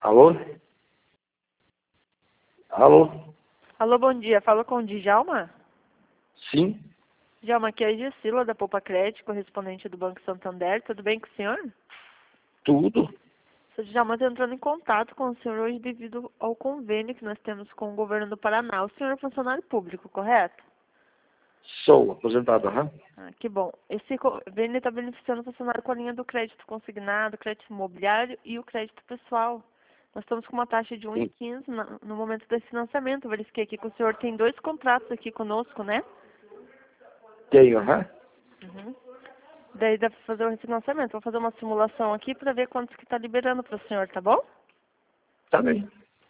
Alô? Alô? Alô, bom dia. Fala com o Djalma? Sim? Djalma, aqui é a Gisila, da Poupa Crédito, correspondente do Banco Santander. Tudo bem com o senhor? Tudo? O Djalma está entrando em contato com o senhor hoje devido ao convênio que nós temos com o governo do Paraná. O senhor é funcionário público, correto? Sou aposentado, aham. Ah, que bom. Esse convênio está beneficiando o funcionário com a linha do crédito consignado, crédito imobiliário e o crédito pessoal. Nós estamos com uma taxa de 1,15 no momento desse financiamento. Eu verifiquei aqui que o senhor tem 2 contratos aqui conosco, né? Tenho, aham. Uhum. Daí dá para fazer o refinanciamento. Vou fazer uma simulação aqui para ver quantos que está liberando para o senhor, tá bom? Tá bem.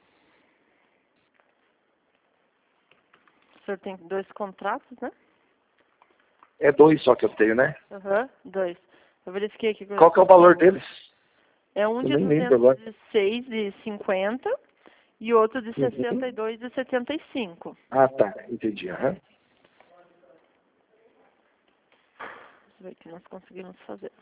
O senhor tem 2 contratos, né? É 2 só que eu tenho, né? Aham, 2. Eu verifiquei aqui. Qual que é o valor deles? É um Eu de nem lembro agora. 206,50 e outro de Uhum. 62,75. Ah, tá. Entendi, aham. Deixa eu ver o que nós conseguimos fazer.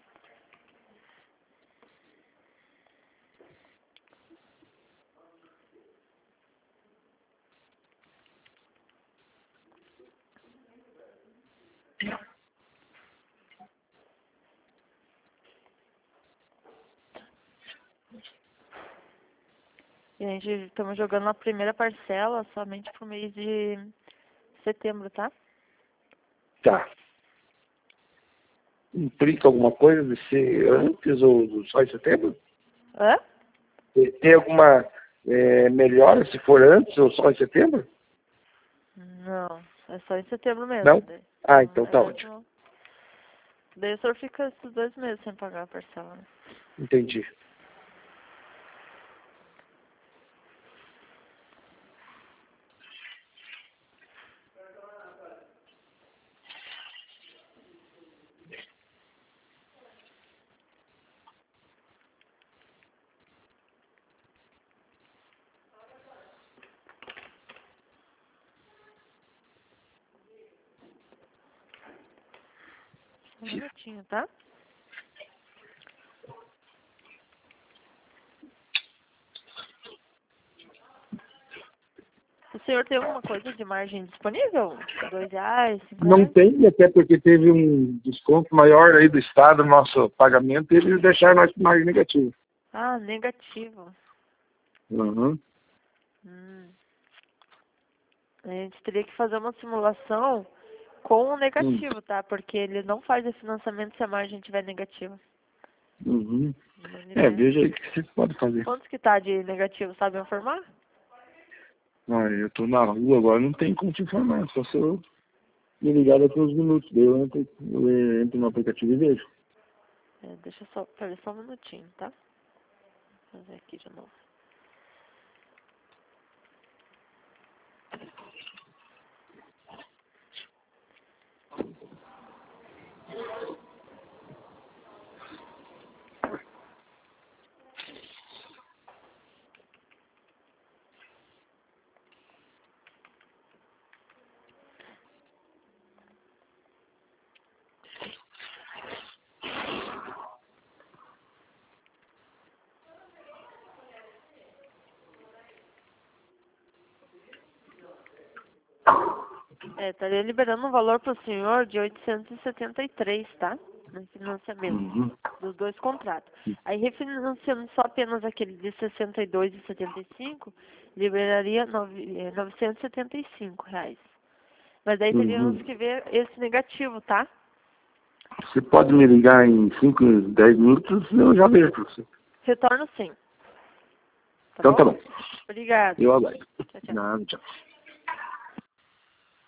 E a gente estamos jogando a primeira parcela somente pro mês de setembro, tá? Tá. Implica alguma coisa de ser antes ou só em setembro? Hã? Tem alguma melhora se for antes ou só em setembro? Não, é só em setembro mesmo. Não? Daí. Ah, então É tá ótimo. mesmo. Daí o senhor fica esses 2 meses sem pagar a parcela, né? Entendi. Um minutinho, tá? O senhor tem alguma coisa de margem disponível? R$2, Não R$5? tem, até porque teve um desconto maior aí do Estado no nosso pagamento e eles deixaram nós com margem negativa. Ah, negativo. Uhum. A gente teria que fazer uma simulação com o negativo, tá? Porque ele não faz o financiamento se a margem estiver negativa. Uhum. Ele Veja aí o que você pode fazer. Quantos que tá de negativo, sabe informar? Olha, eu tô na rua agora, não tem como te informar, só se eu me ligar daqui uns minutos. Daí eu entro no aplicativo e vejo. Deixa eu só, pera só um minutinho, tá? Vou fazer aqui de novo. Estaria liberando um valor pro senhor de 873, tá? No financiamento Uhum. dos 2 contratos. Aí, refinanciando só apenas aquele de 62,75, liberaria R$975. Mas aí teríamos Uhum. que ver esse negativo, tá? Você pode me ligar em 5, 10 minutos e eu já vejo pra você. Retorno sim. Tá Então bom? tá bom. Obrigada. Eu aguardo. Tchau, tchau. Nada, tchau.